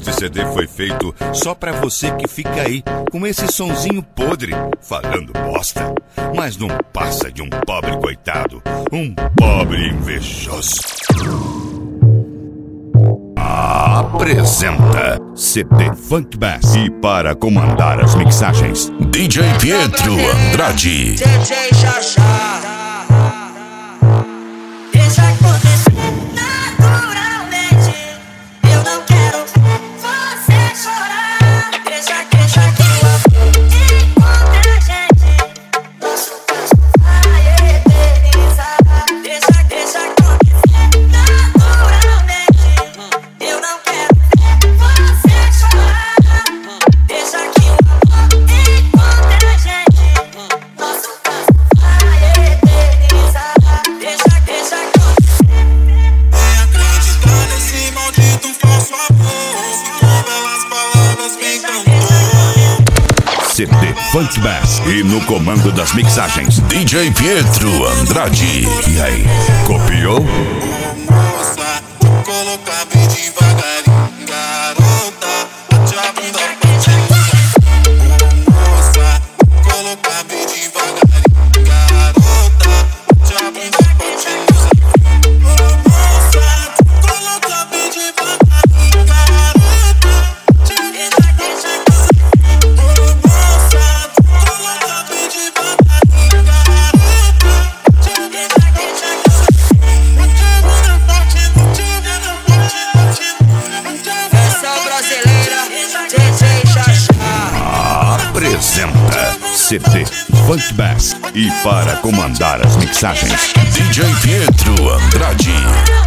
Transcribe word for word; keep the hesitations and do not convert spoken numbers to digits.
Este C D foi feito só pra você que fica aí com esse sonzinho podre, falando bosta, mas não passa de um pobre coitado, um pobre invejoso. Apresenta C D Funk Bass. E para comandar as mixagens, D J Pietro Andrade. D J Xaxá. Deixa acontecer naturalmente. Eu não quero você chorar. Deixa, deixa que o amor encontre a gente. Nosso caso vai eternizar. Deixa, deixa acontecer naturalmente. Eu não quero você chorar. Deixa que o amor encontre a gente. Nosso caso vai eternizar. Deixa, deixa acontecer. Vem acreditar nesse maldito falso amor. Com belas palavras me encantou. C D Funk Bass. E no comando das mixagens, D J Pietro Andrade. E aí, copiou? Moça, tu coloca bem devagarinho. Garota, bate a bunda pra te usar. Moça, tu coloca bem devagarinho. Garota, bate a bunda pra te usar. Moça, tu coloca bem devagarinho. Garota, te deixa, deixa usar. Moça, tu coloca bem devagarinho. Garota, te deixa, deixa Versão brasileira, D J Xaxá. Apresenta C D Funk Bass. E para comandar as mixagens, D J Pietro Andrade.